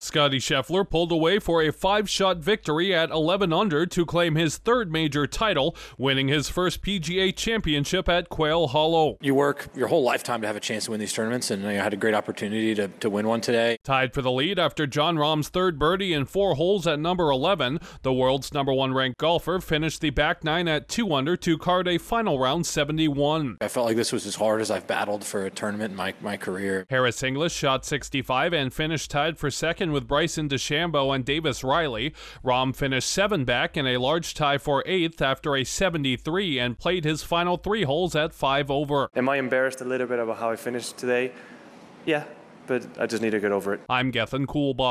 Scottie Scheffler pulled away for a 5-shot victory at 11 under to claim his third major title, winning his first PGA championship at Quail Hollow. You work your whole lifetime to have a chance to win these tournaments, and I had a great opportunity to win one today. Tied for the lead after Jon Rahm's third birdie in 4 holes at number 11, the world's number 1 ranked golfer finished the back 9 at 2 under to card a final round 71. I felt like this was as hard as I've battled for a tournament in my career. Harris English shot 65 and finished tied for second with Bryson DeChambeau and Davis Riley. Rahm finished 7 back in a large tie for 8th after a 73 and played his final 3 holes at 5 over. Am I embarrassed a little bit about how I finished today? Yeah, but I just need to get over it. I'm Gethin Coolbaugh.